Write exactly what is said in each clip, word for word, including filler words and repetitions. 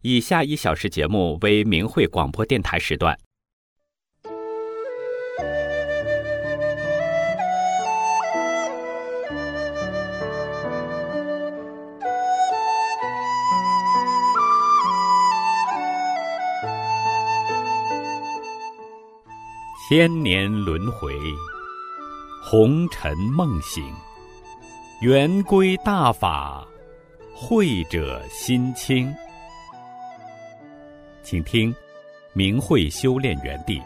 以下一小时节目为明慧广播电台时段。千年轮回，红尘梦醒，圆规大法，慧者心清。请听明慧修炼园地。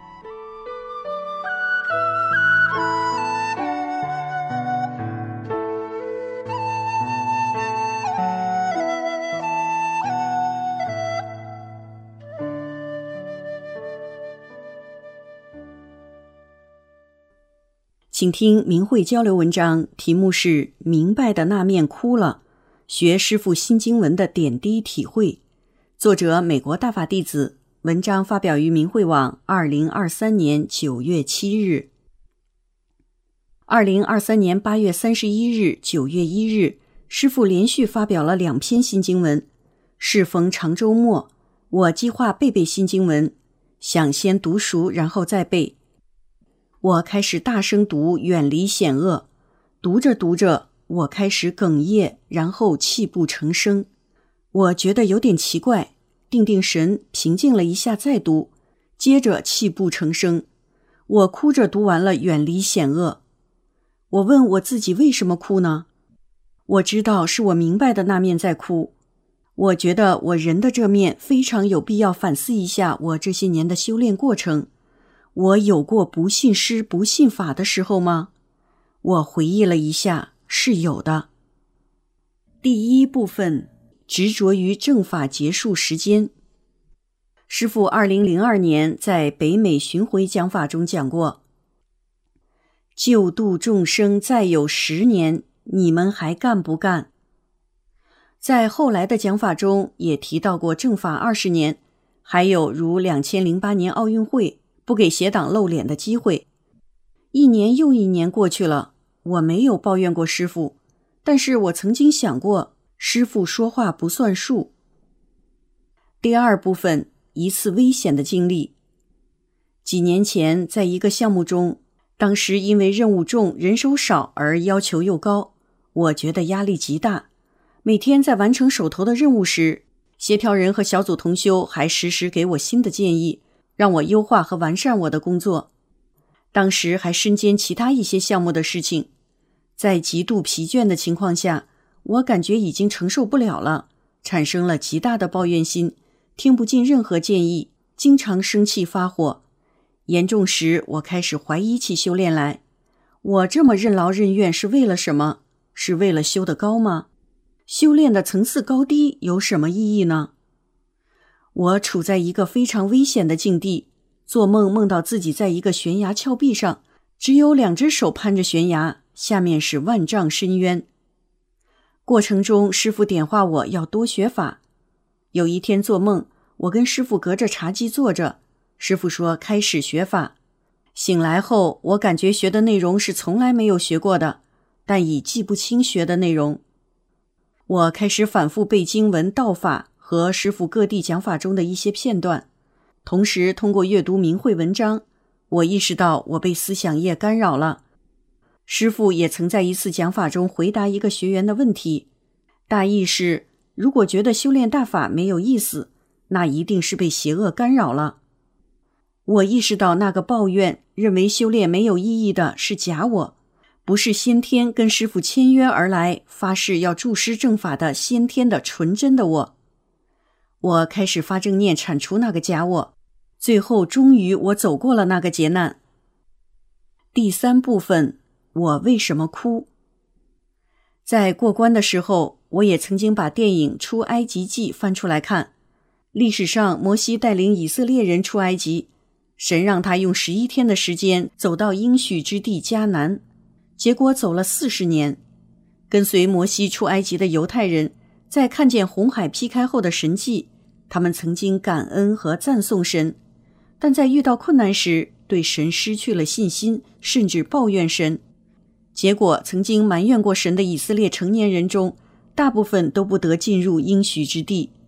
请听明慧交流文章，题目是明白的那面哭了，学师父心经文的点滴体会。作者美国大法弟子，文章发表于明慧网二零二三年九月七日。二零二三年八月三十一日、九月一日，师父连续发表了两篇心经文。适逢长周末，我计划背背心经文，想先读熟然后再背。我开始大声读远离险恶，读着读着，我开始哽咽，然后泣不成声。我觉得有点奇怪，定定神，平静了一下再读，接着泣不成声。我哭着读完了远离险恶。我问我自己为什么哭呢？我知道是我明白的那面在哭。我觉得我人的这面非常有必要反思一下我这些年的修炼过程。我有过不信师不信法的时候吗？我回忆了一下，是有的。第一部分，执着于正法结束时间。师父二零零二年在北美巡回讲法中讲过，救度众生再有十年，你们还干不干？在后来的讲法中也提到过正法二十年，还有如两千零八年奥运会不给邪党露脸的机会。一年又一年过去了，我没有抱怨过师父，但是我曾经想过，师父说话不算数。第二部分，一次危险的经历。几年前在一个项目中，当时因为任务重人手少而要求又高，我觉得压力极大。每天在完成手头的任务时，协调人和小组同修还时时给我新的建议，让我优化和完善我的工作。当时还身兼其他一些项目的事情，在极度疲倦的情况下，我感觉已经承受不了了，产生了极大的抱怨心，听不进任何建议，经常生气发火。严重时，我开始怀疑起修炼来。我这么任劳任怨是为了什么？是为了修得高吗？修炼的层次高低有什么意义呢？我处在一个非常危险的境地，做梦梦到自己在一个悬崖峭壁上，只有两只手攀着悬崖，下面是万丈深渊。过程中，师父点化我要多学法。有一天做梦，我跟师父隔着茶几坐着，师父说开始学法。醒来后，我感觉学的内容是从来没有学过的，但已记不清学的内容。我开始反复背经文道法和师父各地讲法中的一些片段，同时通过阅读明慧文章，我意识到我被思想业干扰了。师父也曾在一次讲法中回答一个学员的问题，大意是，如果觉得修炼大法没有意思，那一定是被邪恶干扰了。我意识到那个抱怨认为修炼没有意义的是假我，不是先天跟师父签约而来发誓要助师正法的先天的纯真的我。我开始发正念铲除那个假我，最后终于我走过了那个劫难。第三部分，我为什么哭？在过关的时候，我也曾经把电影《出埃及记》翻出来看。历史上摩西带领以色列人出埃及，神让他用十一天的时间走到应许之地迦南，结果走了四十年。跟随摩西出埃及的犹太人在看见红海劈开后的神迹，他们曾经感恩和赞颂神，但在遇到困难时对神失去了信心，甚至抱怨神。结果曾经埋怨过神的以色列成年人中，大部分都不得进入应许之地。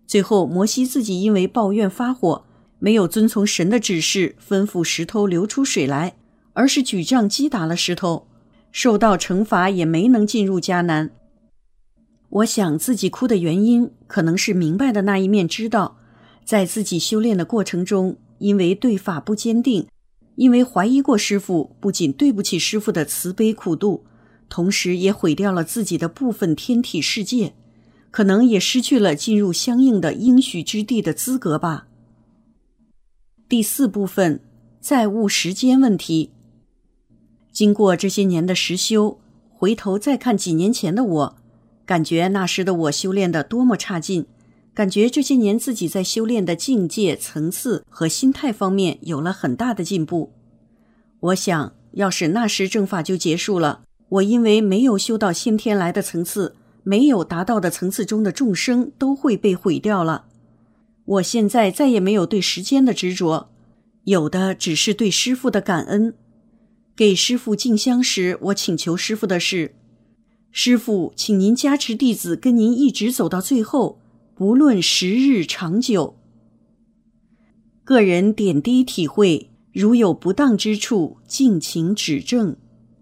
最后摩西自己因为抱怨发火，没有遵从神的指示，吩咐石头流出水来，而是举杖击打了石头，受到惩罚也没能进入迦南。我想自己哭的原因，可能是明白的那一面知道，在自己修炼的过程中，因为对法不坚定，因为怀疑过师父，不仅对不起师父的慈悲苦度，同时也毁掉了自己的部分天体世界，可能也失去了进入相应的应许之地的资格吧。第四部分，债务时间问题。经过这些年的实修，回头再看几年前的我，感觉那时的我修炼得多么差劲，感觉这些年自己在修炼的境界、层次和心态方面有了很大的进步。我想，要是那时正法就结束了，我因为没有修到先天来的层次，没有达到的层次中的众生都会被毁掉了。我现在再也没有对时间的执着，有的只是对师父的感恩。给师父敬香时，我请求师父的是，师父，请您加持弟子跟您一直走到最后，不论时日长久。个人点滴体会，如有不当之处，敬请指正。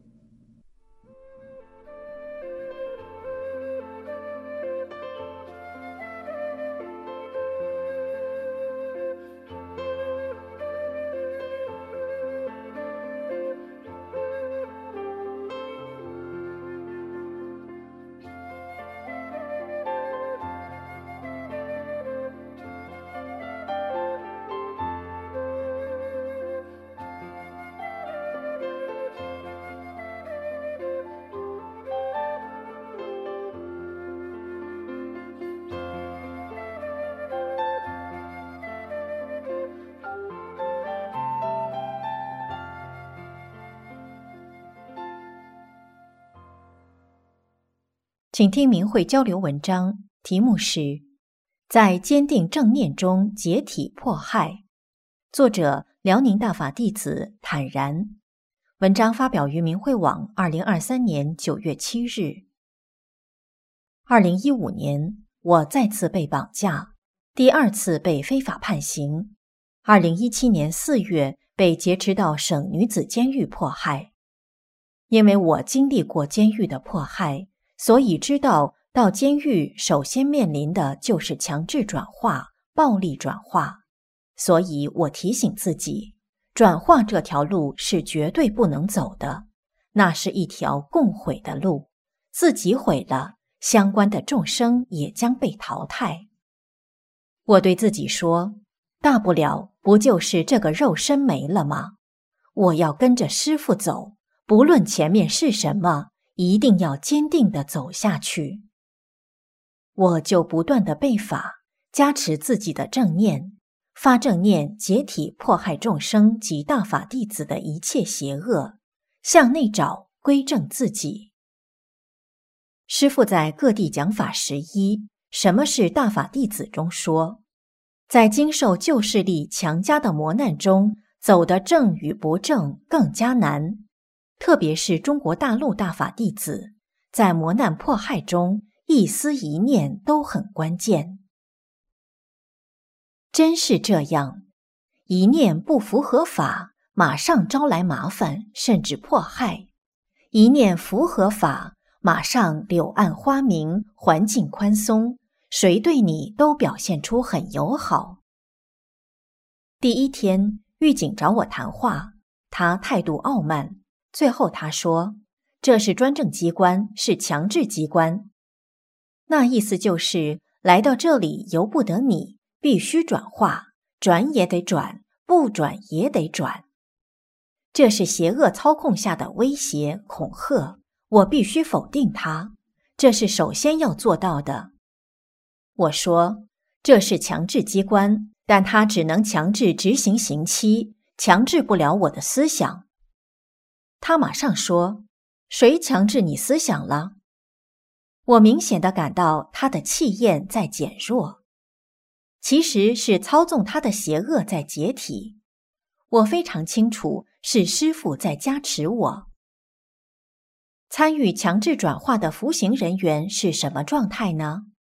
请听明慧交流文章，题目是在坚定正念中解体迫害，作者辽宁大法弟子坦然。文章发表于明慧网二零二三年九月七日。二零一五年，我再次被绑架，第二次被非法判刑。二零一七年四月被劫持到省女子监狱迫害。因为我经历过监狱的迫害，所以知道到监狱首先面临的就是强制转化、暴力转化。所以我提醒自己，转化这条路是绝对不能走的，那是一条共毁的路，自己毁了，相关的众生也将被淘汰。我对自己说，大不了不就是这个肉身没了吗？我要跟着师父走，不论前面是什么，一定要坚定地走下去。我就不断地背法，加持自己的正念，发正念解体迫害众生及大法弟子的一切邪恶，向内找，归正自己。师父在各地讲法十一，什么是大法弟子中说，在经受旧势力强加的磨难中，走得正与不正更加难。特别是中国大陆大法弟子，在磨难迫害中，一思一念都很关键。真是这样，一念不符合法，马上招来麻烦，甚至迫害；一念符合法，马上柳暗花明，环境宽松，谁对你都表现出很友好。第一天，狱警找我谈话，他态度傲慢，最后他说，这是专政机关，是强制机关。那意思就是来到这里由不得你，必须转化，转也得转，不转也得转。这是邪恶操控下的威胁恐吓，我必须否定它，这是首先要做到的。我说，这是强制机关，但它只能强制执行刑期，强制不了我的思想。他马上说，谁强制你思想了？我明显地感到他的气焰在减弱，其实是操纵他的邪恶在解体。我非常清楚，是师父在加持我。参与强制转化的服刑人员是什么状态呢？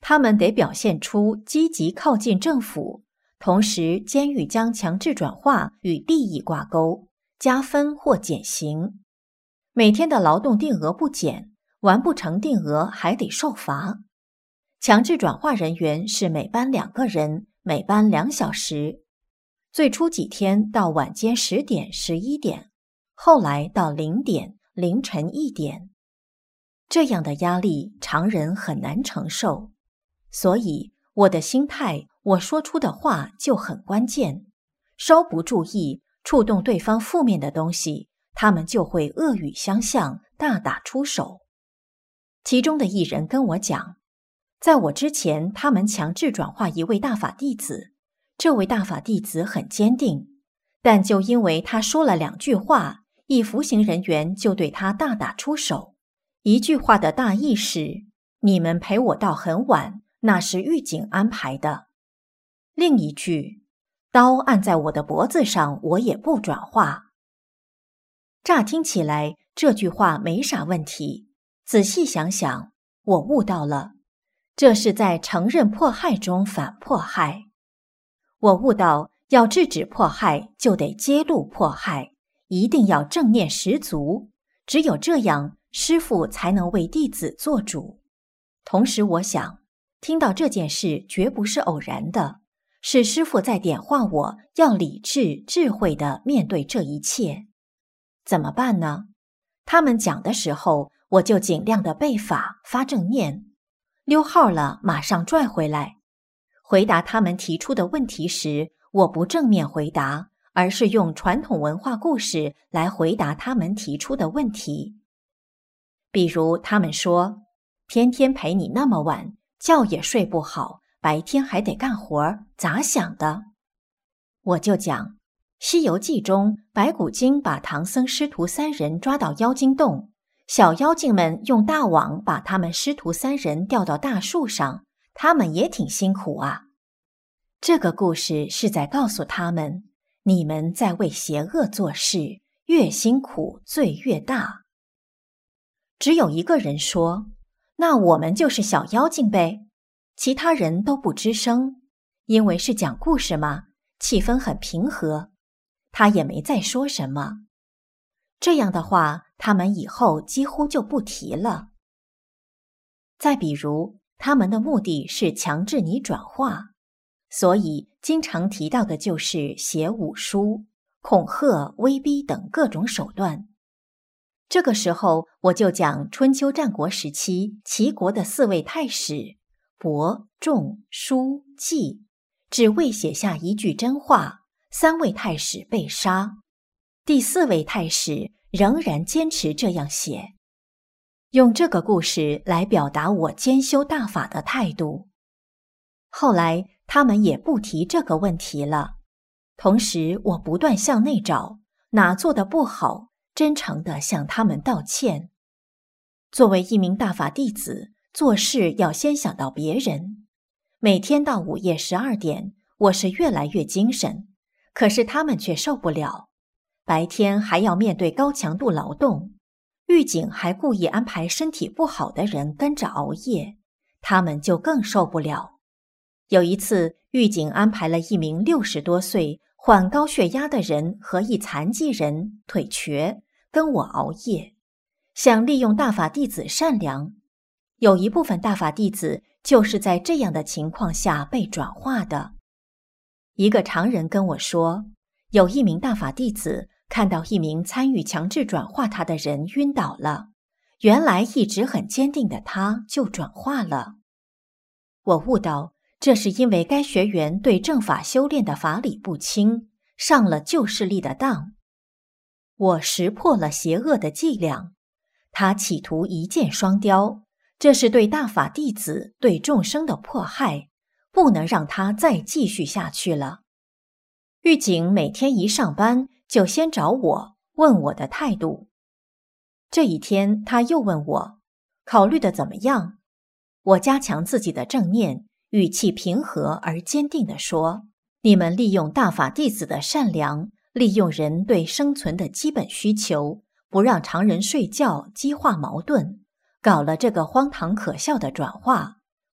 他们得表现出积极靠近政府，同时监狱将强制转化与利益挂钩，加分或减刑。每天的劳动定额不减，完不成定额还得受罚。强制转化人员是每班两个人，每班两小时。最初几天到晚间十点、十一点，后来到零点、凌晨一点。这样的压力常人很难承受，所以我的心态，我说出的话就很关键。稍不注意，触动对方负面的东西，他们就会恶语相向，大打出手。其中的一人跟我讲，在我之前，他们强制转化一位大法弟子，这位大法弟子很坚定，但就因为他说了两句话，一服刑人员就对他大打出手。一句话的大意是，你们陪我到很晚，那是狱警安排的。另一句，刀按在我的脖子上，我也不转化。乍听起来，这句话没啥问题，仔细想想，我悟到了，这是在承认迫害中反迫害。我悟到，要制止迫害，就得揭露迫害，一定要正念十足，只有这样，师父才能为弟子做主。同时我想，听到这件事绝不是偶然的，是师父在点化我要理智、智慧地面对这一切。怎么办呢？他们讲的时候，我就尽量的背法、发正念，溜号了马上拽回来。回答他们提出的问题时，我不正面回答，而是用传统文化故事来回答他们提出的问题。比如他们说，天天陪你那么晚，觉也睡不好，白天还得干活，咋想的？我就讲，《西游记》中白骨精把唐僧师徒三人抓到妖精洞，小妖精们用大网把他们师徒三人吊到大树上，他们也挺辛苦啊。这个故事是在告诉他们，你们在为邪恶做事，越辛苦罪越大。只有一个人说，那我们就是小妖精呗。其他人都不吱声，因为是讲故事嘛，气氛很平和，他也没再说什么。这样的话，他们以后几乎就不提了。再比如，他们的目的是强制你转化，所以经常提到的就是写武书、恐吓、威逼等各种手段。这个时候，我就讲春秋战国时期齐国的四位太史伯、仲、舒、季，只为写下一句真话，三位太史被杀，第四位太史仍然坚持这样写，用这个故事来表达我兼修大法的态度。后来他们也不提这个问题了，同时我不断向内找，哪做得不好，真诚地向他们道歉。作为一名大法弟子，做事要先想到别人。每天到午夜十二点，我是越来越精神，可是他们却受不了。白天还要面对高强度劳动，狱警还故意安排身体不好的人跟着熬夜，他们就更受不了。有一次，狱警安排了一名六十多岁患高血压的人和一残疾人腿瘸跟我熬夜，想利用大法弟子善良。有一部分大法弟子就是在这样的情况下被转化的。一个常人跟我说，有一名大法弟子看到一名参与强制转化他的人晕倒了，原来一直很坚定的他就转化了。我悟到，这是因为该学员对正法修炼的法理不清，上了旧势力的当。我识破了邪恶的伎俩，他企图一箭双雕，这是对大法弟子、对众生的迫害，不能让他再继续下去了。狱警每天一上班就先找我，问我的态度。这一天他又问我，考虑的怎么样？我加强自己的正念，语气平和而坚定地说，你们利用大法弟子的善良，利用人对生存的基本需求，不让常人睡觉，激化矛盾，搞了这个荒唐可笑的转化，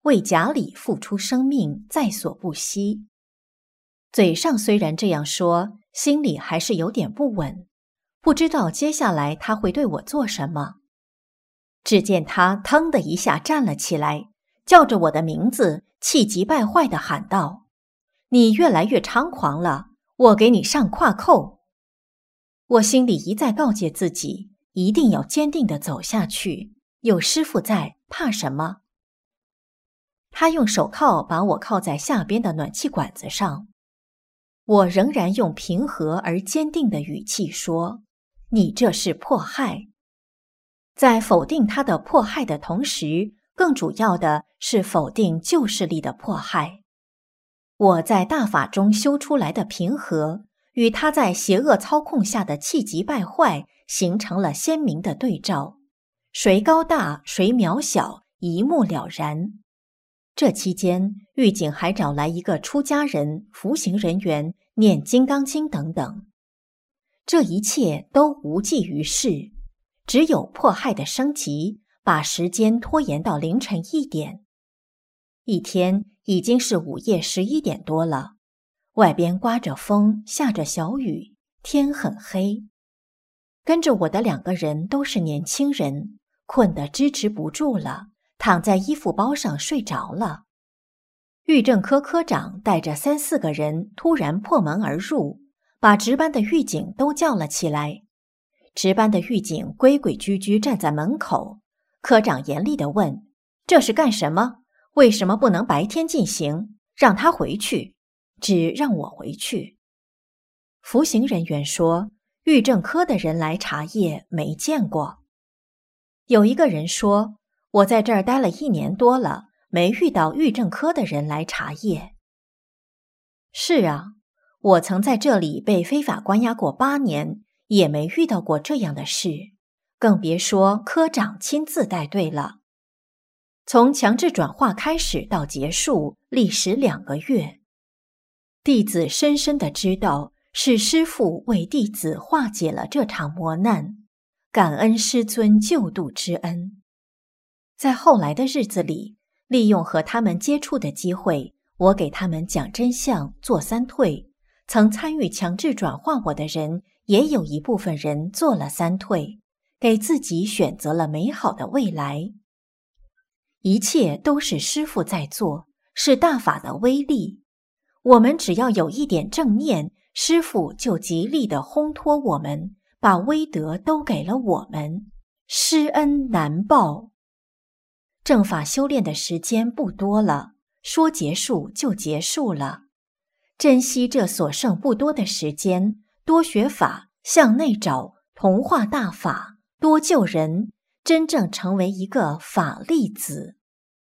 为贾里付出生命在所不惜。嘴上虽然这样说，心里还是有点不稳，不知道接下来他会对我做什么。只见他腾的一下站了起来，叫着我的名字，气急败坏地喊道：你越来越猖狂了，我给你上胯扣。我心里一再告诫自己，一定要坚定地走下去，有师父在，怕什么？他用手铐把我铐在下边的暖气管子上，我仍然用平和而坚定的语气说：你这是迫害。在否定他的迫害的同时，更主要的是否定旧势力的迫害。我在大法中修出来的平和，与他在邪恶操控下的气急败坏形成了鲜明的对照，谁高大谁渺小，一目了然。这期间，狱警还找来一个出家人、服刑人员念《金刚经》等等，这一切都无济于事，只有迫害的升级，把时间拖延到凌晨一点。一天已经是午夜十一点多了，外边刮着风，下着小雨，天很黑。跟着我的两个人都是年轻人，困得支持不住了，躺在衣服包上睡着了。狱政科科长带着三四个人突然破门而入，把值班的狱警都叫了起来。值班的狱警规规矩矩站在门口，科长严厉地问：这是干什么？为什么不能白天进行？让他回去，只让我回去。服刑人员说，狱政科的人来查夜没见过。有一个人说，我在这儿待了一年多了，没遇到狱政科的人来查夜。是啊，我曾在这里被非法关押过八年，也没遇到过这样的事，更别说科长亲自带队了。从强制转化开始到结束，历时两个月。弟子深深地知道，是师父为弟子化解了这场磨难，感恩师尊救度之恩。在后来的日子里，利用和他们接触的机会，我给他们讲真相，做三退。曾参与强制转化我的人，也有一部分人做了三退，给自己选择了美好的未来。一切都是师父在做，是大法的威力。我们只要有一点正念，师父就极力地烘托我们，把威德都给了我们。施恩难报。正法修炼的时间不多了，说结束就结束了。珍惜这所剩不多的时间，多学法，向内找，同化大法，多救人，真正成为一个法力子。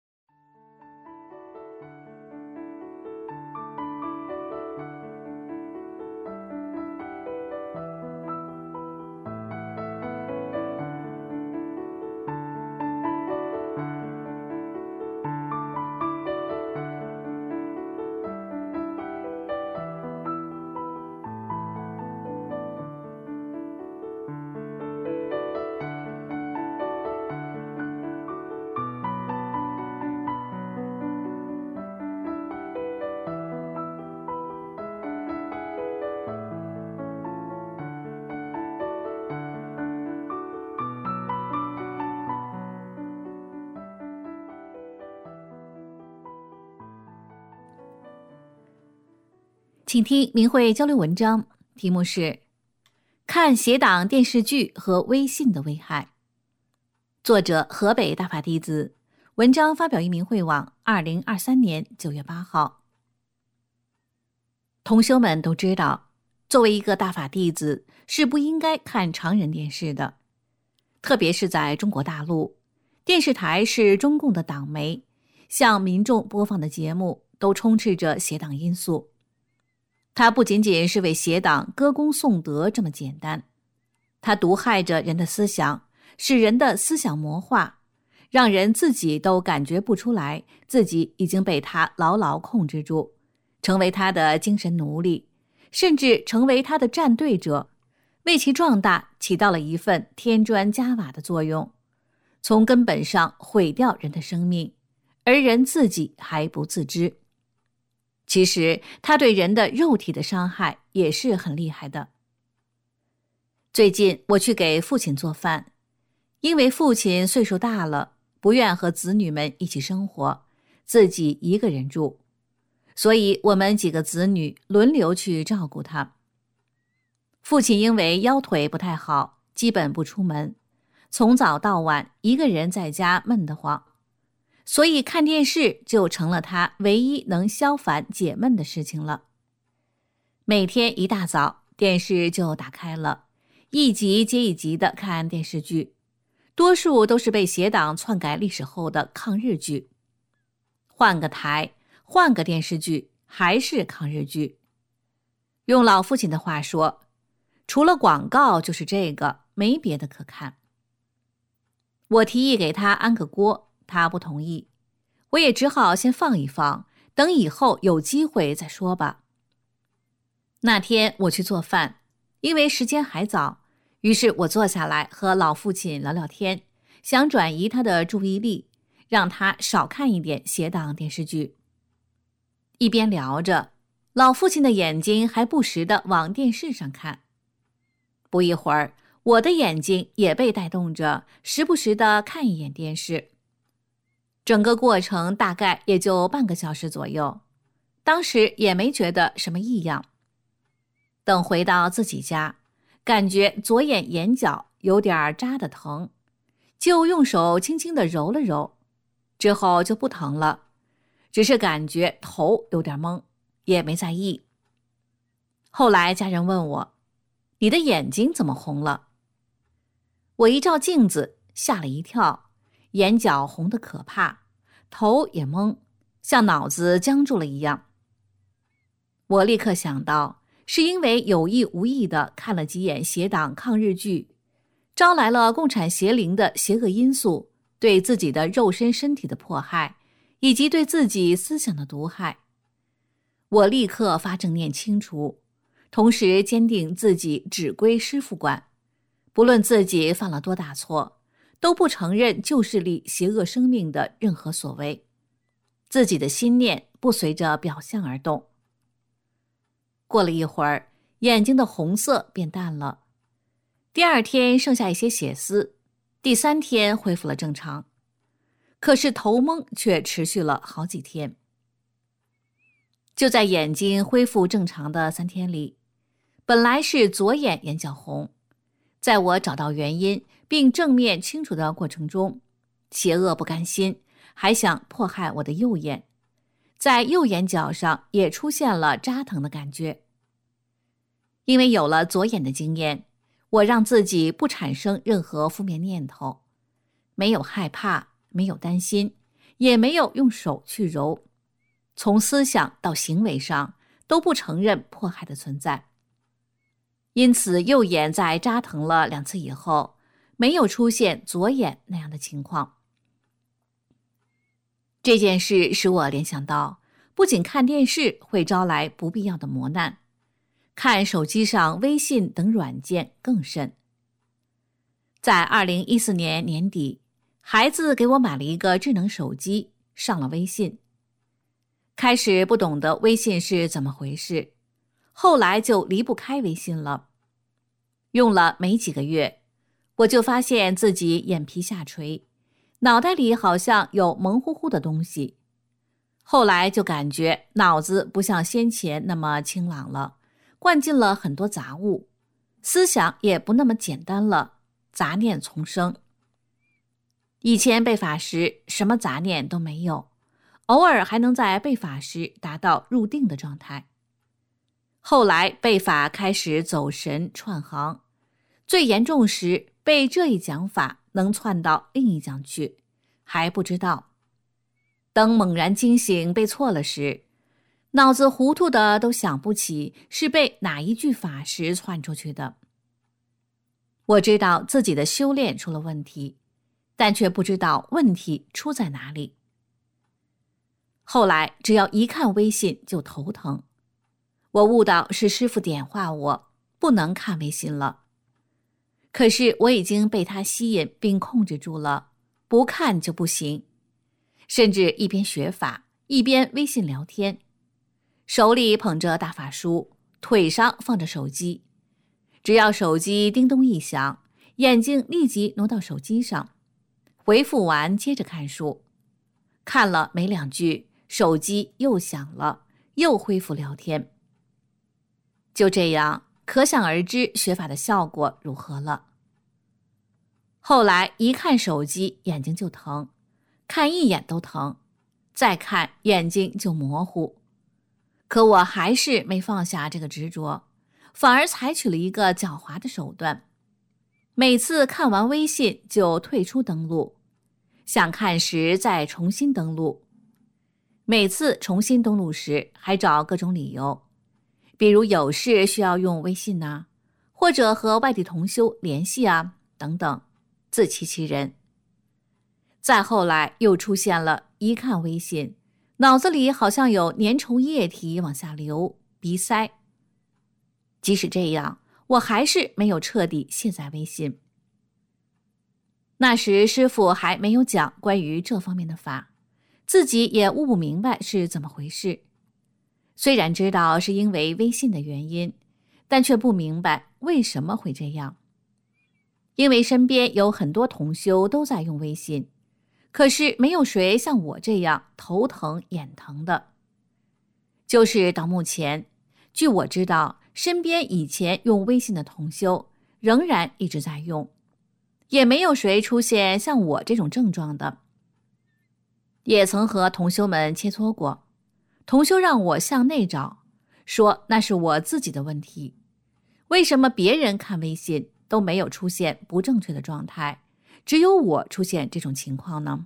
请听明慧交流文章，题目是看邪党电视剧和微信的危害。作者河北大法弟子，文章发表于明慧网二零二三年九月八号。同修们都知道，作为一个大法弟子是不应该看常人电视的，特别是在中国大陆，电视台是中共的党媒，向民众播放的节目都充斥着邪党因素。它不仅仅是为邪党歌功颂德这么简单，它毒害着人的思想，使人的思想魔化，让人自己都感觉不出来自己已经被它牢牢控制住，成为他的精神奴隶，甚至成为他的站队者，为其壮大起到了一份添砖加瓦的作用，从根本上毁掉人的生命， 而人自己还不自知。其实它对人的肉体的伤害也是很厉害的。最近我去给父亲做饭，因为父亲岁数大了，不愿和子女们一起生活，自己一个人住，所以我们几个子女轮流去照顾他。父亲因为腰腿不太好，基本不出门，从早到晚一个人在家闷得慌，所以看电视就成了他唯一能消烦解闷的事情了。每天一大早，电视就打开了，一集接一集的看电视剧，多数都是被邪党篡改历史后的抗日剧。换个台，换个电视剧，还是抗日剧。用老父亲的话说，除了广告就是这个，没别的可看。我提议给他安个锅，他不同意，我也只好先放一放，等以后有机会再说吧。那天我去做饭，因为时间还早，于是我坐下来和老父亲聊聊天，想转移他的注意力，让他少看一点邪党电视剧。一边聊着，老父亲的眼睛还不时地往电视上看。不一会儿，我的眼睛也被带动着，时不时地看一眼电视。整个过程大概也就半个小时左右，当时也没觉得什么异样。等回到自己家，感觉左眼眼角有点扎得疼，就用手轻轻地揉了揉，之后就不疼了，只是感觉头有点懵，也没在意。后来家人问我，你的眼睛怎么红了？我一照镜子，吓了一跳，眼角红得可怕，头也懵，像脑子僵住了一样。我立刻想到，是因为有意无意地看了几眼邪党抗日剧，招来了共产邪灵的邪恶因素，对自己的肉身身体的迫害，以及对自己思想的毒害。我立刻发正念清除，同时坚定自己只归师父管，不论自己犯了多大错，都不承认旧势力邪恶生命的任何所为，自己的心念不随着表象而动。过了一会儿，眼睛的红色变淡了，第二天剩下一些血丝，第三天恢复了正常，可是头蒙却持续了好几天。就在眼睛恢复正常的三天里，本来是左眼眼角红，在我找到原因并正面清楚的过程中，邪恶不甘心，还想迫害我的右眼，在右眼角上也出现了扎疼的感觉。因为有了左眼的经验，我让自己不产生任何负面念头，没有害怕，没有担心，也没有用手去揉，从思想到行为上都不承认迫害的存在。因此右眼在扎疼了两次以后，没有出现左眼那样的情况。这件事使我联想到，不仅看电视会招来不必要的磨难，看手机上微信等软件更甚。在二零一四年年底，孩子给我买了一个智能手机，上了微信。开始不懂得微信是怎么回事，后来就离不开微信了。用了没几个月，我就发现自己眼皮下垂，脑袋里好像有蒙乎乎的东西。后来就感觉脑子不像先前那么清朗了，灌进了很多杂物，思想也不那么简单了，杂念丛生。以前背法时什么杂念都没有，偶尔还能在背法时达到入定的状态。后来背法开始走神串行，最严重时背这一讲法能窜到另一讲去，还不知道。等猛然惊醒背错了时，脑子糊涂的都想不起是被哪一句法时窜出去的。我知道自己的修炼出了问题，但却不知道问题出在哪里。后来只要一看微信就头疼，我悟到是师父点化我，不能看微信了。可是我已经被他吸引并控制住了，不看就不行。 甚至一边学法一边微信聊天，手里捧着大法书，腿上放着手机。只要手机叮咚一响，眼睛立即挪到手机上，回复完接着看书，看了没两句，手机又响了，又恢复聊天。就这样，可想而知学法的效果如何了。后来一看手机，眼睛就疼，看一眼都疼，再看眼睛就模糊。可我还是没放下这个执着，反而采取了一个狡猾的手段，每次看完微信就退出登录，想看时再重新登录。每次重新登录时还找各种理由，比如有事需要用微信啊，或者和外地同修联系啊，等等，自欺欺人。再后来又出现了一看微信，脑子里好像有粘稠液体往下流，鼻塞。即使这样，我还是没有彻底卸载微信。那时师父还没有讲关于这方面的法，自己也悟不明白是怎么回事。虽然知道是因为微信的原因，但却不明白为什么会这样。因为身边有很多同修都在用微信，可是没有谁像我这样头疼眼疼的。就是到目前，据我知道，身边以前用微信的同修仍然一直在用，也没有谁出现像我这种症状的。也曾和同修们切磋过，同修让我向内找，说那是我自己的问题，为什么别人看微信都没有出现不正确的状态，只有我出现这种情况呢？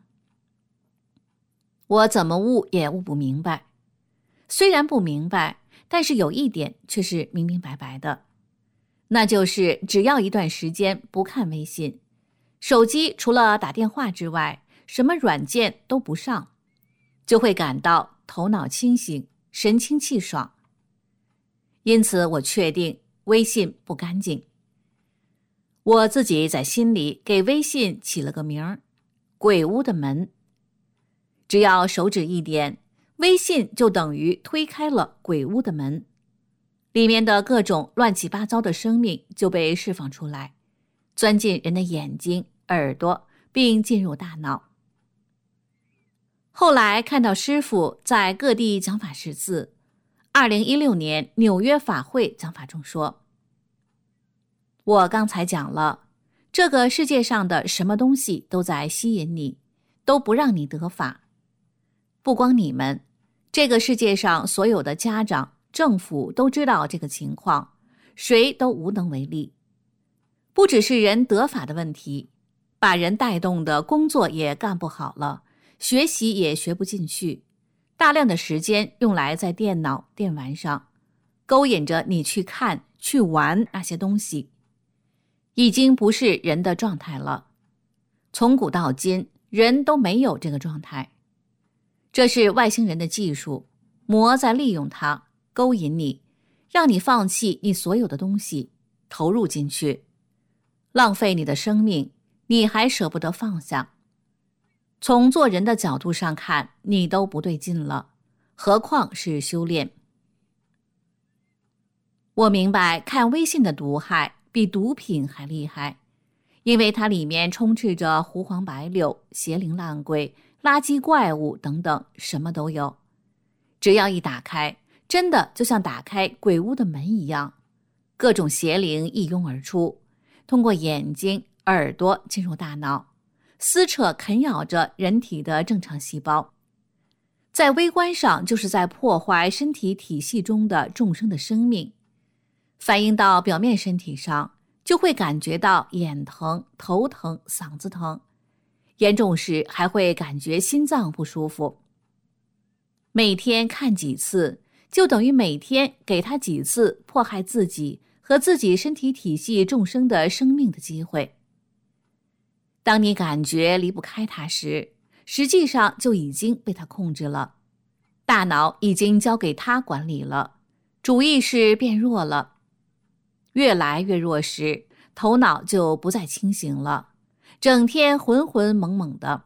我怎么悟也悟不明白。虽然不明白，但是有一点却是明明白白的，那就是只要一段时间不看微信，手机除了打电话之外，什么软件都不上，就会感到头脑清醒，神清气爽。因此我确定微信不干净。我自己在心里给微信起了个名儿，鬼屋的门。只要手指一点，微信就等于推开了鬼屋的门，里面的各种乱七八糟的生命就被释放出来，钻进人的眼睛、耳朵，并进入大脑。后来看到师父在各地讲法识字，二零一六年纽约法会讲法中说，我刚才讲了，这个世界上的什么东西都在吸引你，都不让你得法。不光你们，这个世界上所有的家长、政府都知道这个情况，谁都无能为力。不只是人得法的问题，把人带动的工作也干不好了，学习也学不进去，大量的时间用来在电脑、电玩上，勾引着你去看、去玩那些东西，已经不是人的状态了。从古到今，人都没有这个状态。这是外星人的技术，魔在利用它，勾引你，让你放弃你所有的东西，投入进去，浪费你的生命，你还舍不得放下。从做人的角度上看，你都不对劲了，何况是修炼。我明白看微信的毒害比毒品还厉害，因为它里面充斥着胡黄白柳、邪灵烂鬼、垃圾怪物等等，什么都有。只要一打开，真的就像打开鬼屋的门一样，各种邪灵一拥而出，通过眼睛、耳朵进入大脑，撕扯啃咬着人体的正常细胞。在微观上就是在破坏身体体系中的众生的生命，反映到表面身体上，就会感觉到眼疼、头疼、嗓子疼，严重时还会感觉心脏不舒服。每天看几次，就等于每天给他几次迫害自己和自己身体体系众生的生命的机会。当你感觉离不开他时，实际上就已经被他控制了，大脑已经交给他管理了，主意识变弱了。越来越弱时，头脑就不再清醒了，整天浑浑懵懵的，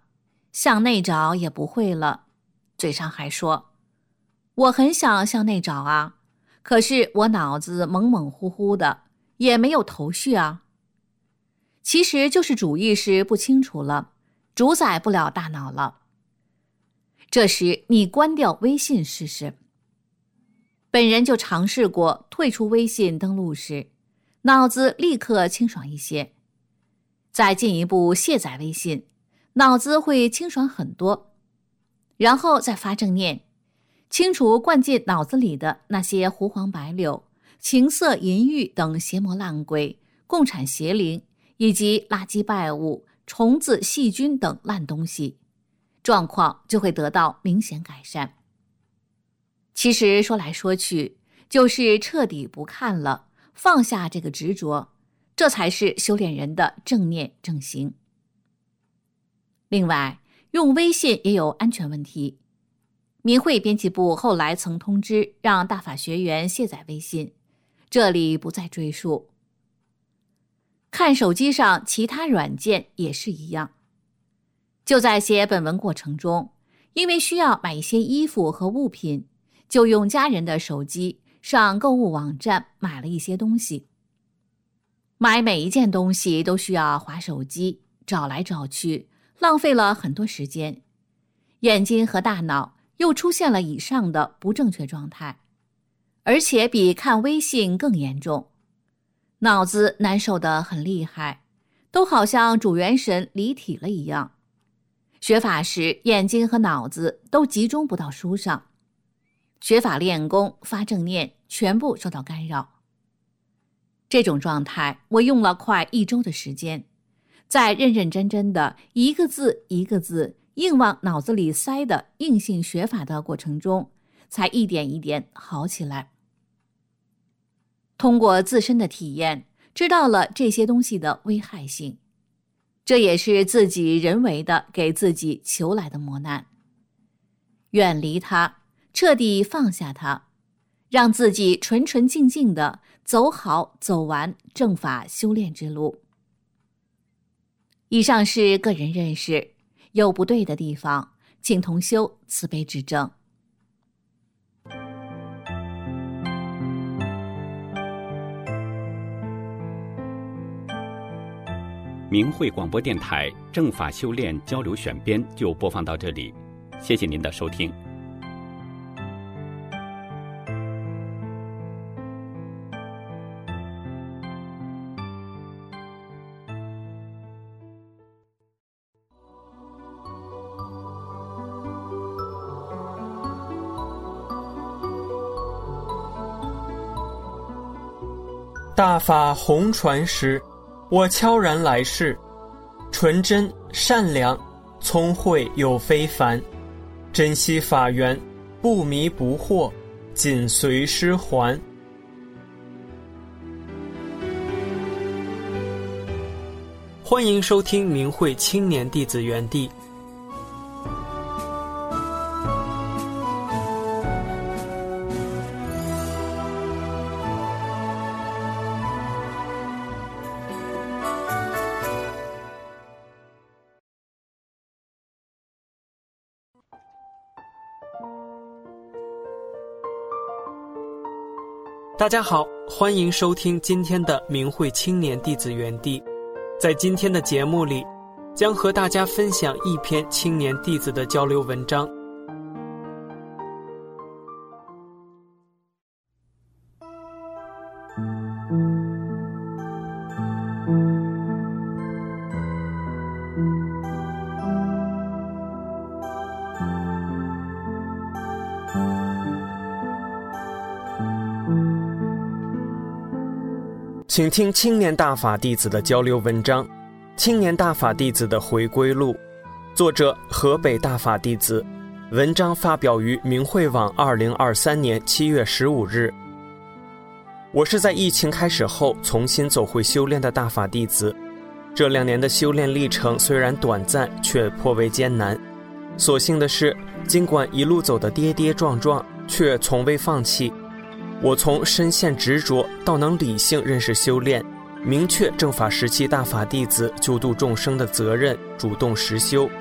向内找也不会了，嘴上还说我很想向内找啊，可是我脑子懵懵乎乎的，也没有头绪啊。其实就是主意识不清楚了，主宰不了大脑了。这时你关掉微信试试。本人就尝试过退出微信登录时，脑子立刻清爽一些。再进一步卸载微信，脑子会清爽很多。然后再发正念，清除灌进脑子里的那些胡黄白柳、情色淫欲等邪魔烂鬼、共产邪灵以及垃圾败物、虫子细菌等烂东西，状况就会得到明显改善。其实说来说去，就是彻底不看了，放下这个执着，这才是修炼人的正念正行。另外，用微信也有安全问题。明慧编辑部后来曾通知让大法学员卸载微信，这里不再赘述。看手机上其他软件也是一样。就在写本文过程中，因为需要买一些衣服和物品，就用家人的手机上购物网站买了一些东西。买每一件东西都需要滑手机，找来找去，浪费了很多时间。眼睛和大脑又出现了以上的不正确状态，而且比看微信更严重。脑子难受得很厉害，都好像主元神离体了一样。学法时，眼睛和脑子都集中不到书上，学法练功、发正念全部受到干扰。这种状态我用了快一周的时间，在认认真真的一个字一个字硬往脑子里塞的硬性学法的过程中，才一点一点好起来。通过自身的体验，知道了这些东西的危害性，这也是自己人为的给自己求来的磨难。远离它，彻底放下它，让自己纯纯净净的走好走完正法修炼之路。以上是个人认识，有不对的地方，请同修慈悲指正。 明慧广播电台正法修炼交流选编就播放到这里，谢谢您的收听。 大法红传时，我悄然来世，纯真善良，聪慧又非凡，珍惜法缘，不迷不惑，紧随师还。欢迎收听明慧青年弟子园地。大家好，欢迎收听今天的明慧青年弟子园地。在今天的节目里，将和大家分享一篇青年弟子的交流文章。请听青年大法弟子的交流文章《青年大法弟子的回归录》，作者河北大法弟子，文章发表于明慧网二零二三年七月十五日。我是在疫情开始后重新走回修炼的大法弟子，这两年的修炼历程虽然短暂，却颇为艰难。所幸的是，尽管一路走得跌跌撞撞，却从未放弃。我从深陷执着到能理性认识修炼，明确正法时期大法弟子救度众生的责任，主动实修，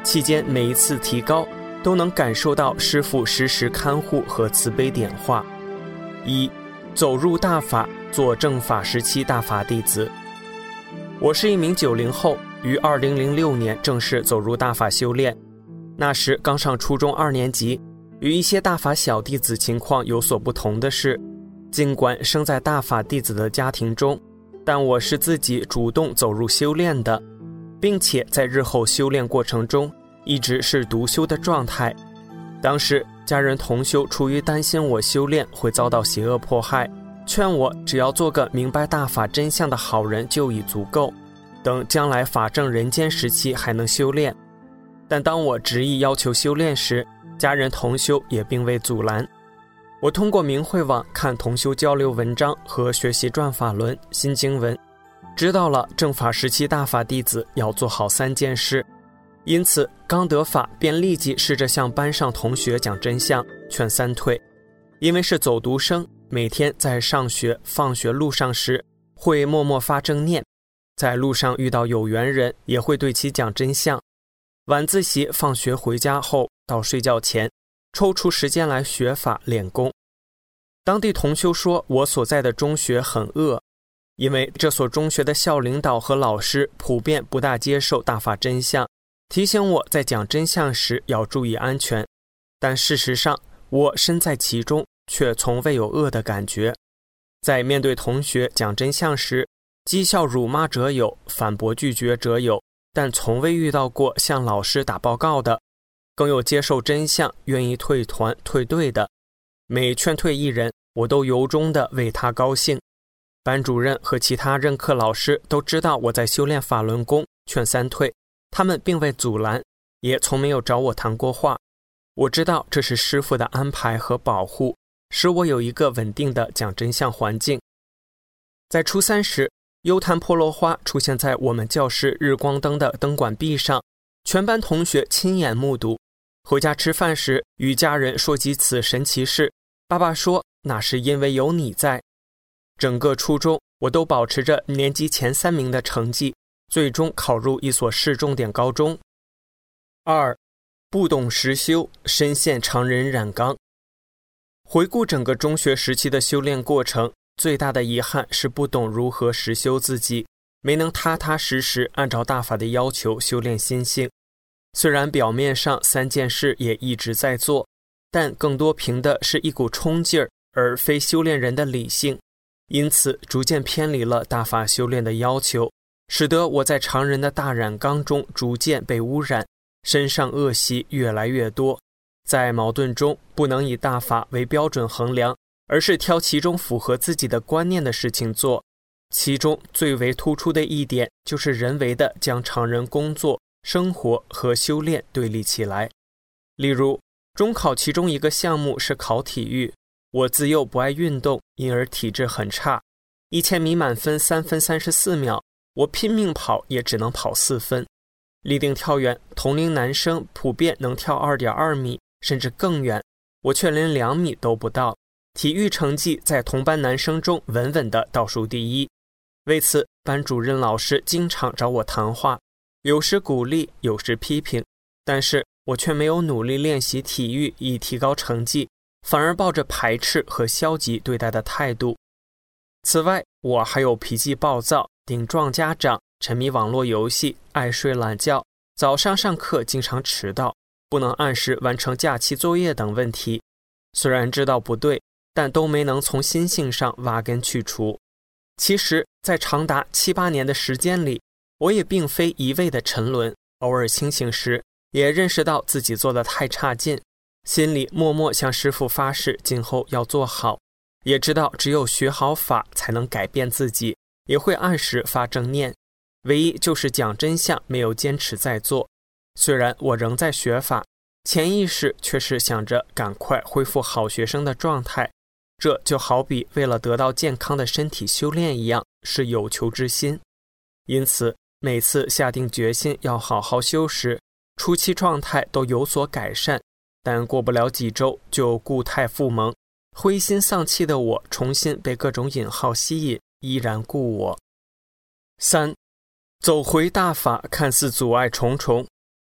期间每一次提高都能感受到师父时时看护和慈悲点化。一、走入大法，做正法时期大法弟子。我是一名九零后，于二零零六年正式走入大法修炼。那时刚上初中二年级，与一些大法小弟子情况有所不同的是，尽管生在大法弟子的家庭中，但我是自己主动走入修炼的，并且在日后修炼过程中一直是独修的状态。当时家人同修出于担心我修炼会遭到邪恶迫害，劝我只要做个明白大法真相的好人就已足够，等将来法正人间时期还能修炼。但当我执意要求修炼时，家人同修也并未阻拦。我通过明慧网看同修交流文章和学习转法轮新经文，知道了正法时期大法弟子要做好三件事。因此刚得法便立即试着向班上同学讲真相，劝三退。因为是走读生，每天在上学放学路上时会默默发正念，在路上遇到有缘人也会对其讲真相。晚自习放学回家后到睡觉前抽出时间来学法练功。当地同修说我所在的中学很恶，因为这所中学的校领导和老师普遍不大接受大法真相，提醒我在讲真相时要注意安全。但事实上我身在其中，却从未有恶的感觉。在面对同学讲真相时，讥笑辱骂者有，反驳拒绝者有，但从未遇到过向老师打报告的，更有接受真相愿意退团退队的。每劝退一人，我都由衷地为他高兴。班主任和其他任课老师都知道我在修炼法轮功，劝三退，他们并未阻拦，也从没有找我谈过话。我知道这是师父的安排和保护，使我有一个稳定的讲真相环境。在初三时，优昙婆罗花出现在我们教室日光灯的灯管壁上，全班同学亲眼目睹。回家吃饭时与家人说及此神奇事，爸爸说那是因为有你在。整个初中我都保持着年级前三名的成绩，最终考入一所市重点高中。二、不懂实修，深陷常人染缸。回顾整个中学时期的修炼过程，最大的遗憾是不懂如何实修自己，没能踏踏实实按照大法的要求修炼心性。虽然表面上三件事也一直在做，但更多凭的是一股冲劲儿，而非修炼人的理性，因此逐渐偏离了大法修炼的要求，使得我在常人的大染缸中逐渐被污染，身上恶习越来越多。在矛盾中不能以大法为标准衡量，而是挑其中符合自己的观念的事情做。其中最为突出的一点就是人为的将常人工作、生活和修炼对立起来。例如中考其中一个项目是考体育，我自幼不爱运动，因而体质很差，一千米满分三分三十四秒，我拼命跑也只能跑四分。立定跳远，同龄男生普遍能跳 二点二米甚至更远，我却连两米都不到，体育成绩在同班男生中稳稳的倒数第一。为此班主任老师经常找我谈话，有时鼓励，有时批评，但是我却没有努力练习体育以提高成绩，反而抱着排斥和消极对待的态度。此外，我还有脾气暴躁、顶撞家长、沉迷网络游戏、爱睡懒觉、早上上课经常迟到、不能按时完成假期作业等问题。虽然知道不对，但都没能从心性上挖根去除。其实在长达七八年的时间里，我也并非一味的沉沦，偶尔清醒时也认识到自己做得太差劲，心里默默向师父发誓今后要做好，也知道只有学好法才能改变自己，也会按时发正念，唯一就是讲真相没有坚持在做。虽然我仍在学法，潜意识却是想着赶快恢复好学生的状态，这就好比为了得到健康的身体修炼一样，是有求之心。因此每次下定决心要好好修时，初期状态都有所改善，但过不了几周就故态复萌，灰心丧气的我重新被各种引号吸引，依然故我。三、走回大法看似阻碍重重，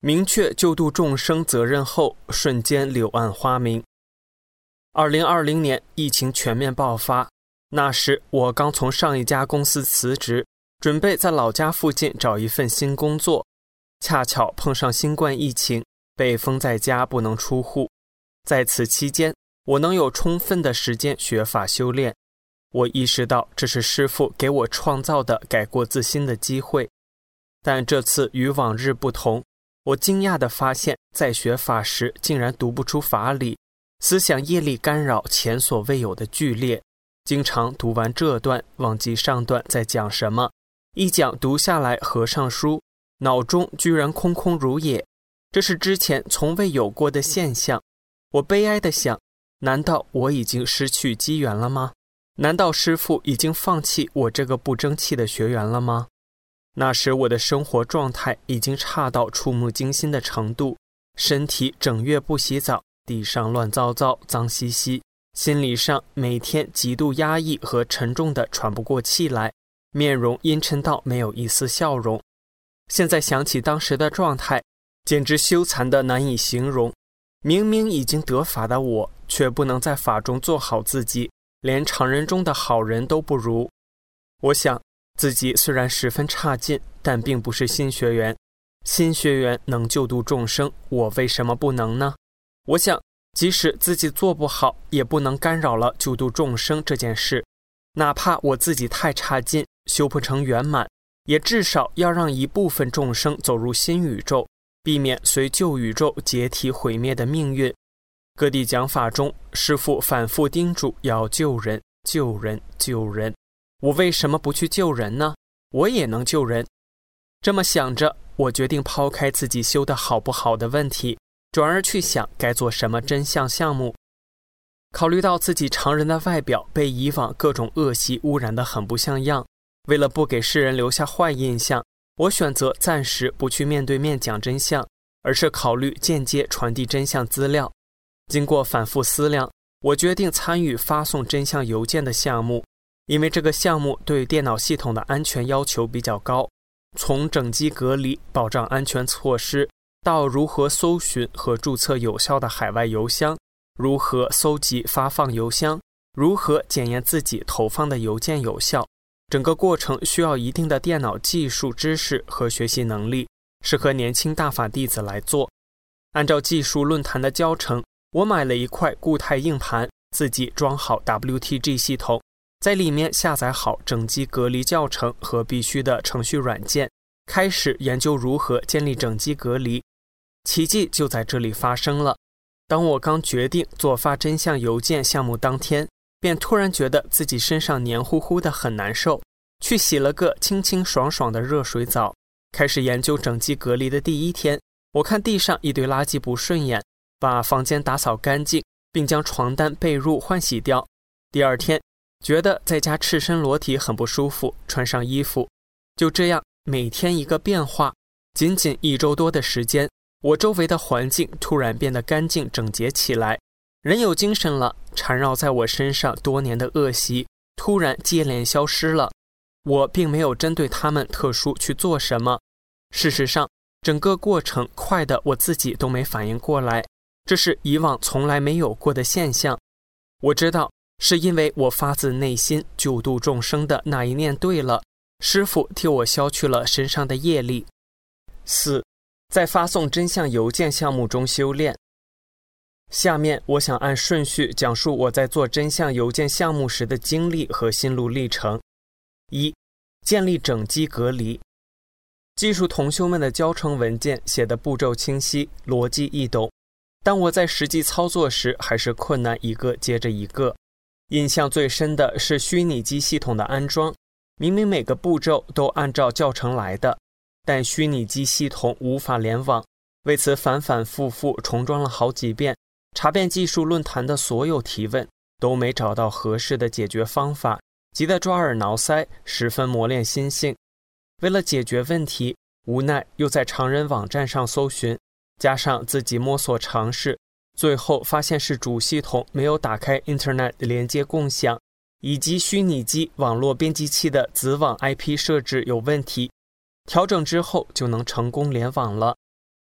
明确救度众生责任后，瞬间柳暗花明。二零二零年疫情全面爆发，那时我刚从上一家公司辞职，准备在老家附近找一份新工作，恰巧碰上新冠疫情，被封在家不能出户。在此期间，我能有充分的时间学法修炼。我意识到这是师父给我创造的改过自新的机会。但这次与往日不同，我惊讶地发现，在学法时竟然读不出法理，思想业力干扰前所未有的剧烈，经常读完这段忘记上段在讲什么，一讲读下来合上书，脑中居然空空如也，这是之前从未有过的现象。我悲哀地想，难道我已经失去机缘了吗？难道师父已经放弃我这个不争气的学员了吗？那时我的生活状态已经差到触目惊心的程度，身体整月不洗澡，地上乱糟糟脏兮兮，心理上每天极度压抑和沉重的喘不过气来，面容阴沉到没有一丝笑容。现在想起当时的状态，简直羞惭的难以形容。明明已经得法的我，却不能在法中做好自己，连常人中的好人都不如。我想自己虽然十分差劲，但并不是新学员。新学员能救度众生，我为什么不能呢？我想即使自己做不好，也不能干扰了救度众生这件事。哪怕我自己太差劲，修不成圆满，也至少要让一部分众生走入新宇宙，避免随旧宇宙解体毁灭的命运。各地讲法中，师父反复叮嘱要救人，救人，救人。我为什么不去救人呢？我也能救人。这么想着，我决定抛开自己修得好不好的问题，转而去想该做什么真相项目。考虑到自己常人的外表被以往各种恶习污染得很不像样，为了不给世人留下坏印象，我选择暂时不去面对面讲真相，而是考虑间接传递真相资料。经过反复思量，我决定参与发送真相邮件的项目，因为这个项目对电脑系统的安全要求比较高，从整机隔离、保障安全措施，到如何搜寻和注册有效的海外邮箱，如何搜集发放邮箱，如何检验自己投放的邮件有效，整个过程需要一定的电脑技术知识和学习能力，适合年轻大法弟子来做。按照技术论坛的教程，我买了一块固态硬盘，自己装好 W T G 系统，在里面下载好整机隔离教程和必须的程序软件，开始研究如何建立整机隔离。奇迹就在这里发生了。当我刚决定做发真相邮件项目当天，便突然觉得自己身上黏糊糊的很难受，去洗了个清清爽爽的热水澡。开始研究整机隔离的第一天，我看地上一堆垃圾不顺眼，把房间打扫干净，并将床单被褥换洗掉。第二天觉得在家赤身裸体很不舒服，穿上衣服。就这样每天一个变化，仅仅一周多的时间，我周围的环境突然变得干净整洁起来，人有精神了，缠绕在我身上多年的恶习突然接连消失了。我并没有针对他们特殊去做什么，事实上整个过程快的我自己都没反应过来，这是以往从来没有过的现象。我知道是因为我发自内心救度众生的那一念对了，师父替我消去了身上的业力。四，在发送真相邮件项目中修炼。下面我想按顺序讲述我在做真相邮件项目时的经历和心路历程。一、建立整机隔离。技术同修们的教程文件写的步骤清晰，逻辑易懂，但我在实际操作时还是困难一个接着一个。印象最深的是虚拟机系统的安装，明明每个步骤都按照教程来的，但虚拟机系统无法联网，为此反反复复重装了好几遍，查遍技术论坛的所有提问，都没找到合适的解决方法，急得抓耳挠腮，十分磨练心性。为了解决问题，无奈又在常人网站上搜寻，加上自己摸索尝试，最后发现是主系统没有打开 Internet 连接共享，以及虚拟机网络编辑器的子网 I P 设置有问题，调整之后就能成功联网了。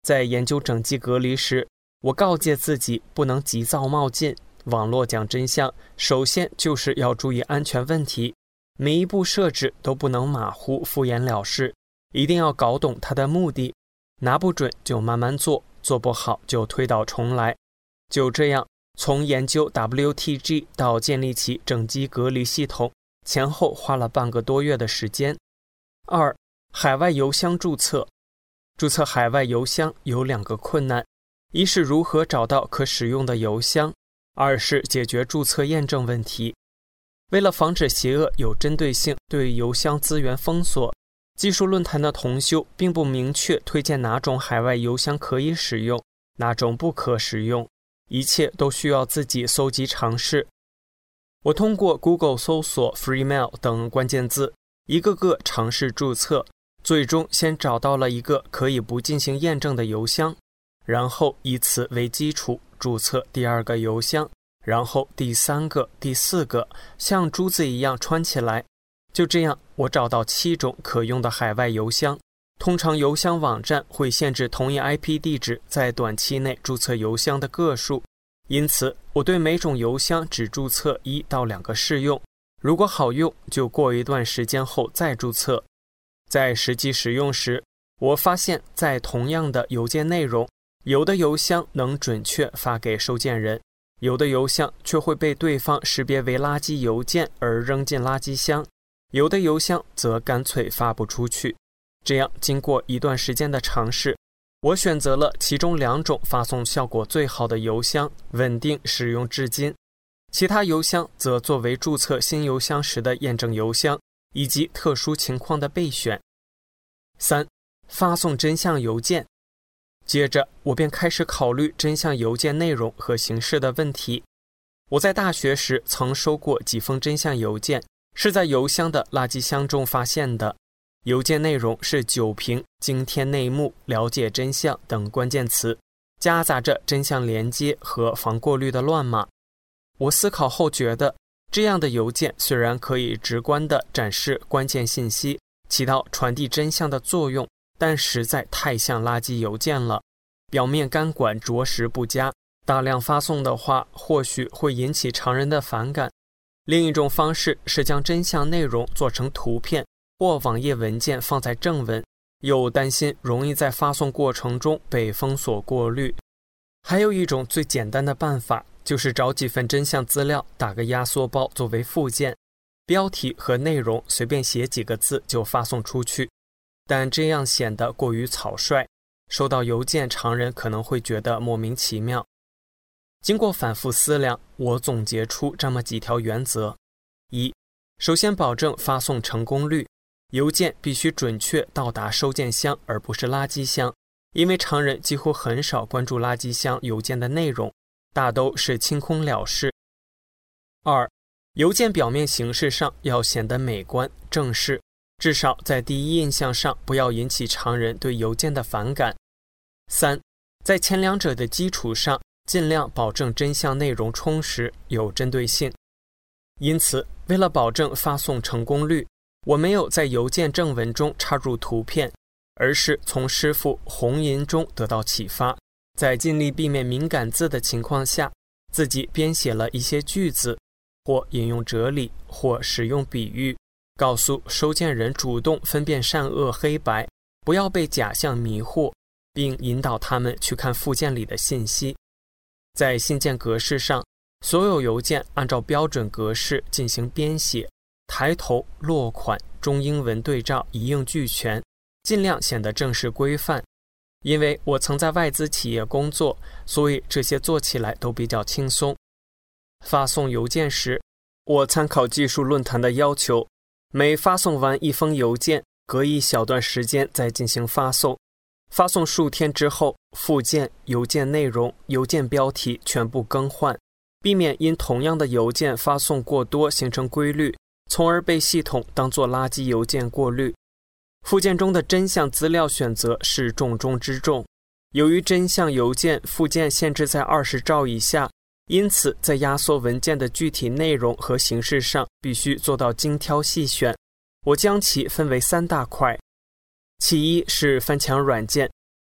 在研究整机隔离时，我告诫自己不能急躁冒进。网络讲真相，首先就是要注意安全问题，每一步设置都不能马虎敷衍了事，一定要搞懂它的目的，拿不准就慢慢做，做不好就推倒重来。就这样，从研究 W T G 到建立起整机隔离系统，前后花了半个多月的时间。二、海外邮箱注册。注册海外邮箱有两个困难，一是如何找到可使用的邮箱，二是解决注册验证问题。为了防止邪恶有针对性对邮箱资源封锁，技术论坛的同修并不明确推荐哪种海外邮箱可以使用，哪种不可使用，一切都需要自己搜集尝试。我通过 Google 搜索 Freemail 等关键字，一个个尝试注册，最终先找到了一个可以不进行验证的邮箱，然后以此为基础注册第二个邮箱，然后第三个、第四个，像珠子一样穿起来。就这样，我找到七种可用的海外邮箱。通常邮箱网站会限制同一 I P 地址在短期内注册邮箱的个数，因此我对每种邮箱只注册一到两个试用，如果好用就过一段时间后再注册。在实际使用时，我发现在同样的邮件内容，有的邮箱能准确发给收件人，有的邮箱却会被对方识别为垃圾邮件而扔进垃圾箱，有的邮箱则干脆发不出去。这样经过一段时间的尝试，我选择了其中两种发送效果最好的邮箱，稳定使用至今。其他邮箱则作为注册新邮箱时的验证邮箱，以及特殊情况的备选。三、发送真相邮件。接着我便开始考虑真相邮件内容和形式的问题。我在大学时曾收过几封真相邮件，是在邮箱的垃圾箱中发现的。邮件内容是酒瓶、惊天内幕、了解真相等关键词，夹杂着真相连接和防过滤的乱码。我思考后觉得，这样的邮件虽然可以直观地展示关键信息，起到传递真相的作用，但实在太像垃圾邮件了，表面监管着实不佳，大量发送的话或许会引起常人的反感。另一种方式是将真相内容做成图片或网页文件放在正文，又担心容易在发送过程中被封锁过滤。还有一种最简单的办法，就是找几份真相资料，打个压缩包作为附件，标题和内容随便写几个字就发送出去。但这样显得过于草率，收到邮件常人可能会觉得莫名其妙。经过反复思量，我总结出这么几条原则：一、首先保证发送成功率，邮件必须准确到达收件箱而不是垃圾箱，因为常人几乎很少关注垃圾箱邮件的内容，大都是清空了事。二、邮件表面形式上要显得美观正式，至少在第一印象上不要引起常人对邮件的反感。三、在前两者的基础上，尽量保证真相内容充实有针对性。因此，为了保证发送成功率，我没有在邮件正文中插入图片，而是从师傅红银中得到启发，在尽力避免敏感字的情况下，自己编写了一些句子，或引用哲理，或使用比喻，告诉收件人主动分辨善恶黑白，不要被假象迷惑，并引导他们去看附件里的信息。在信件格式上，所有邮件按照标准格式进行编写，抬头、落款、中英文对照一应俱全，尽量显得正式规范。因为我曾在外资企业工作，所以这些做起来都比较轻松。发送邮件时，我参考技术论坛的要求，每发送完一封邮件，隔一小段时间再进行发送。发送数天之后，附件、邮件内容、邮件标题全部更换，避免因同样的邮件发送过多形成规律，从而被系统当作垃圾邮件过滤。附件中的真相资料选择是重中之重。由于真相邮件附件限制在二十兆以下，因此在压缩文件的具体内容和形式上必须做到精挑细选。我将其分为三大块。其一是翻墙软件，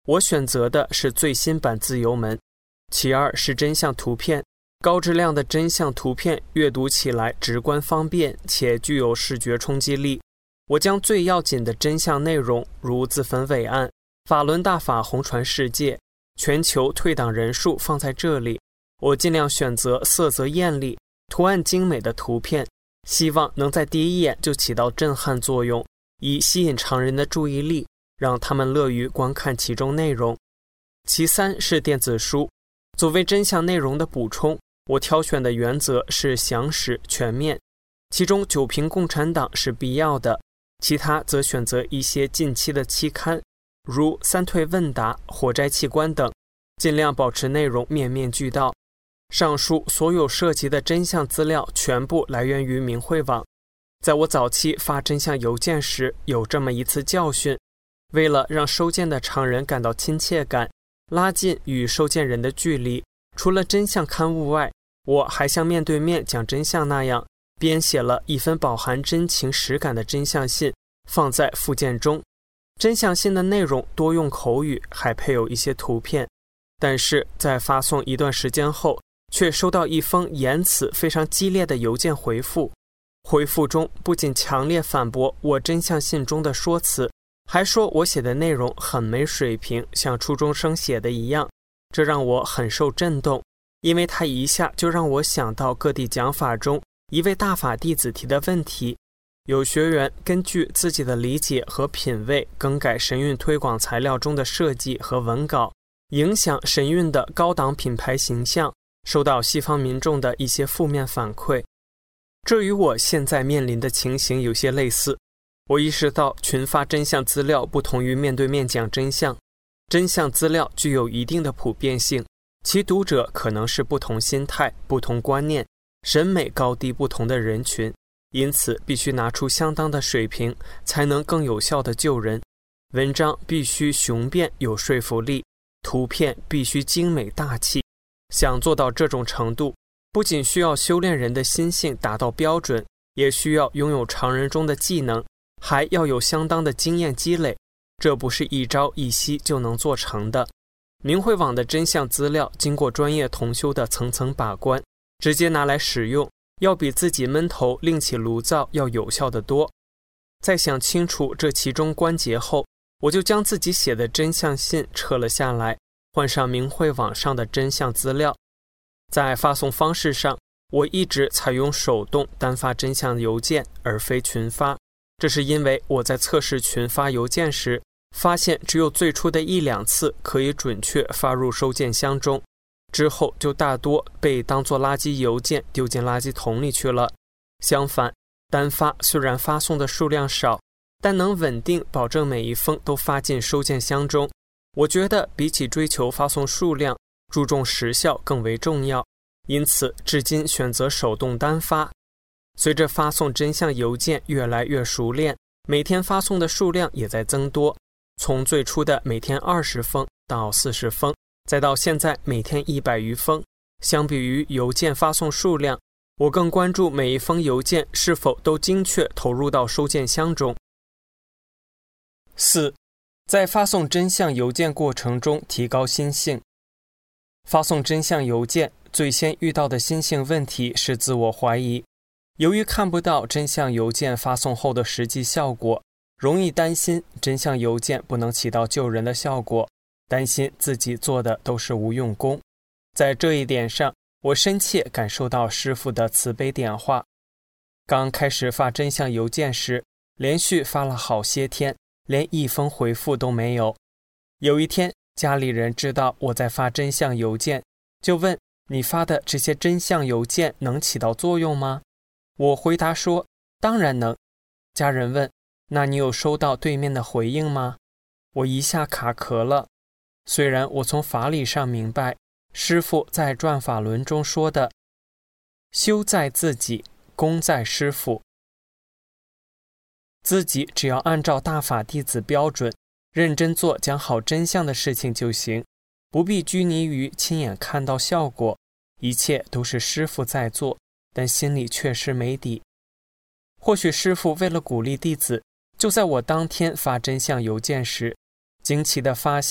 我选择的是最新版自由门。其二是真相图片，高质量的真相图片阅读起来直观方便且具有视觉冲击力。我将最要紧的真相内容，如自焚伟案、法轮大法红传世界、全球退党人数放在这里。我尽量选择色泽艳丽、图案精美的图片，希望能在第一眼就起到震撼作用，以吸引常人的注意力，让他们乐于观看其中内容。其三是电子书，作为真相内容的补充，我挑选的原则是详实全面，其中九评共产党是必要的，其他则选择一些近期的期刊，如三退问答、火灾器官等，尽量保持内容面面俱到。上述所有涉及的真相资料全部来源于明慧网。在我早期发真相邮件时，有这么一次教训，为了让收件的常人感到亲切感，拉近与收件人的距离，除了真相刊物外，我还像面对面讲真相那样，编写了一份饱含真情实感的真相信，放在附件中。真相信的内容多用口语，还配有一些图片。但是在发送一段时间后，却收到一封言辞非常激烈的邮件回复。回复中不仅强烈反驳我真相信中的说辞，还说我写的内容很没水平，像初中生写的一样。这让我很受震动，因为他一下就让我想到各地讲法中一位大法弟子提的问题，有学员根据自己的理解和品味更改神韵推广材料中的设计和文稿，影响神韵的高档品牌形象，收到西方民众的一些负面反馈。这与我现在面临的情形有些类似。我意识到群发真相资料不同于面对面讲真相，真相资料具有一定的普遍性，其读者可能是不同心态、不同观念、审美高低不同的人群，因此必须拿出相当的水平，才能更有效地救人。文章必须雄辩有说服力，图片必须精美大气。想做到这种程度，不仅需要修炼人的心性达到标准，也需要拥有常人中的技能，还要有相当的经验积累，这不是一朝一夕就能做成的。明慧网的真相资料经过专业同修的层层把关，直接拿来使用，要比自己闷头另起炉灶要有效得多。在想清楚这其中关节后，我就将自己写的真相信撤了下来，换上明慧网上的真相资料。在发送方式上，我一直采用手动单发真相邮件，而非群发。这是因为我在测试群发邮件时，发现只有最初的一两次可以准确发入收件箱中，之后就大多被当作垃圾邮件丢进垃圾桶里去了。相反，单发虽然发送的数量少，但能稳定保证每一封都发进收件箱中。我觉得比起追求发送数量，注重时效更为重要，因此至今选择手动单发。随着发送真相邮件越来越熟练，每天发送的数量也在增多，从最初的每天二十封到四十封，再到现在每天一百余封。相比于邮件发送数量，我更关注每一封邮件是否都精确投入到收件箱中。四，在发送真相邮件过程中提高心性。发送真相邮件最先遇到的心性问题是自我怀疑，由于看不到真相邮件发送后的实际效果，容易担心真相邮件不能起到救人的效果，担心自己做的都是无用功。在这一点上，我深切感受到师父的慈悲点化。刚开始发真相邮件时，连续发了好些天，连一封回复都没有。有一天，家里人知道我在发真相邮件，就问：你发的这些真相邮件能起到作用吗？我回答说：当然能。家人问：那你有收到对面的回应吗？我一下卡壳了。虽然我从法理上明白师父在转法轮中说的修在自己，功在师父，自己只要按照大法弟子标准认真做讲好真相的事情就行，不必拘泥于亲眼看到效果，一切都是师父在做，但心里确实没底。或许师父为了鼓励弟子，就在我当天发真相邮件时，惊奇地发现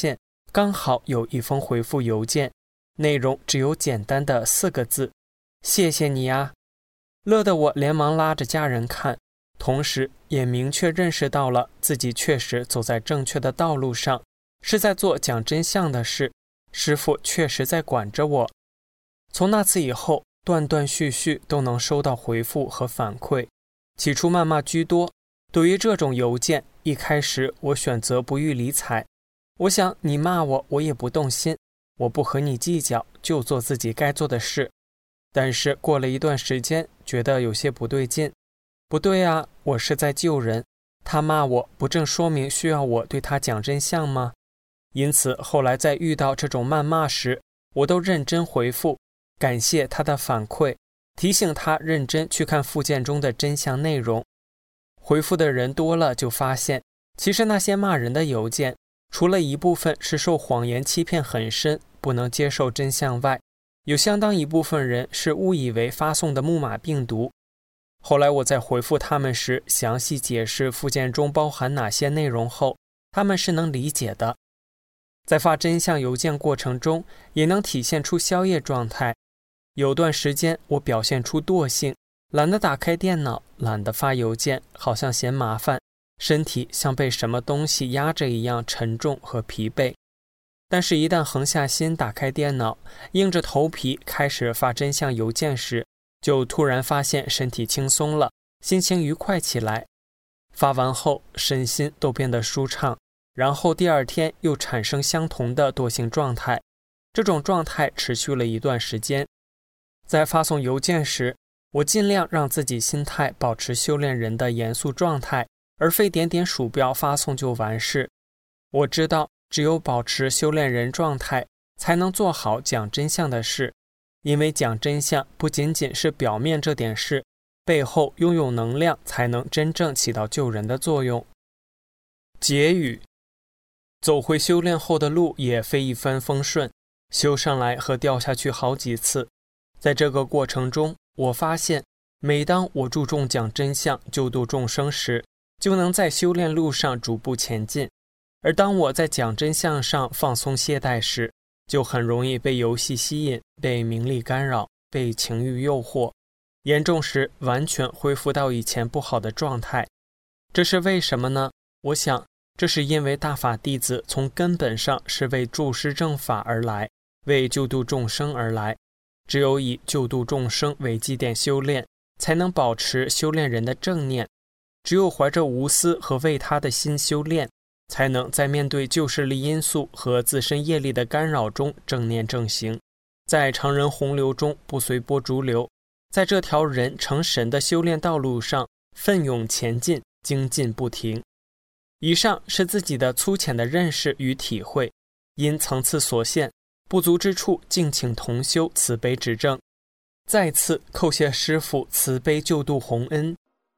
刚好有一封回复邮件，内容只有简单的四个字：谢谢你啊。乐得我连忙拉着家人看，同时也明确认识到了自己确实走在正确的道路上，是在做讲真相的事，师父确实在管着我。从那次以后，断断续续都能收到回复和反馈，起初谩骂居多。对于这种邮件，一开始我选择不予理睬。我想你骂我，我也不动心，我不和你计较，就做自己该做的事。但是过了一段时间，觉得有些不对劲。不对啊，我是在救人，他骂我不正说明需要我对他讲真相吗？因此后来在遇到这种谩骂时，我都认真回复，感谢他的反馈，提醒他认真去看附件中的真相内容。回复的人多了，就发现其实那些骂人的邮件，除了一部分是受谎言欺骗很深，不能接受真相外，有相当一部分人是误以为发送的木马病毒。后来我在回复他们时，详细解释附件中包含哪些内容后，他们是能理解的。在发真相邮件过程中，也能体现出宵夜状态。有段时间我表现出惰性，懒得打开电脑，懒得发邮件，好像嫌麻烦，身体像被什么东西压着一样沉重和疲惫。但是一旦横下心打开电脑，硬着头皮开始发真相邮件时，就突然发现身体轻松了，心情愉快起来。发完后身心都变得舒畅，然后第二天又产生相同的惰性状态。这种状态持续了一段时间。在发送邮件时，我尽量让自己心态保持修炼人的严肃状态，而非点点鼠标发送就完事。我知道只有保持修炼人状态，才能做好讲真相的事，因为讲真相不仅仅是表面这点事，背后拥有能量，才能真正起到救人的作用。结语：走回修炼后的路也非一帆风顺，修上来和掉下去好几次。在这个过程中，我发现每当我注重讲真相救度众生时，就能在修炼路上逐步前进。而当我在讲真相上放松懈怠时，就很容易被游戏吸引，被名利干扰，被情欲诱惑，严重时完全恢复到以前不好的状态。这是为什么呢？我想这是因为大法弟子从根本上是为助施正法而来，为救度众生而来。只有以救度众生为基点修炼，才能保持修炼人的正念。只有怀着无私和为他的心修炼，才能在面对旧势力因素和自身业力的干扰中正念正行，在常人洪流中不随波逐流，在这条人成神的修炼道路上奋勇前进，精进不停。以上是自己的粗浅的认识与体会，因层次所限，不足之处敬请同修慈悲指正。再次叩谢师父慈悲救度洪恩。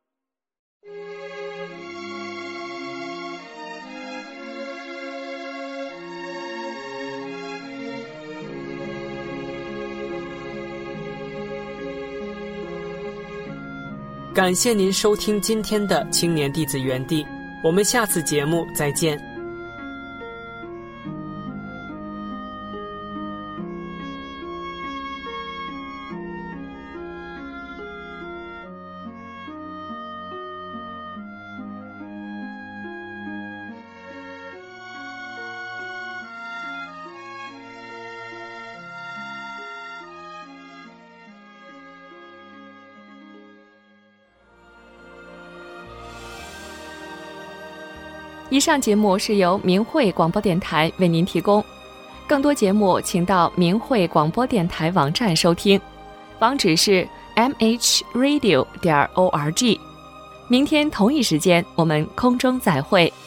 感谢您收听今天的青年弟子园地，我们下次节目再见。 以上节目是由明慧广播电台为您提供，更多节目请到明慧广播电台网站收听，网址是 m h radio 点 org。明天同一时间我们空中再会。